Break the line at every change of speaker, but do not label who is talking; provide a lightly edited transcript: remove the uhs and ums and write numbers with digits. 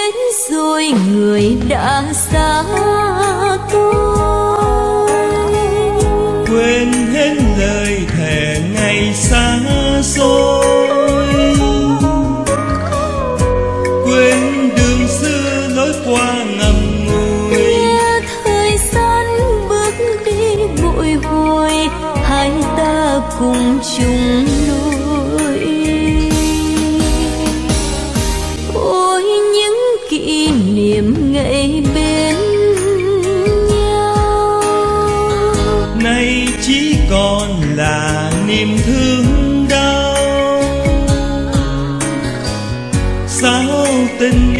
đến rồi người đã xa tôi.
Quên hết lời thề ngày xa xôi, quên đường xưa lối qua ngậm ngùi.
Nghe thời gian bước đi bội hồi, hai ta cùng chung đôi. Ôi những kỷ niệm ngày bên nhau,
Nay chỉ còn là niềm thương đau. Sao tình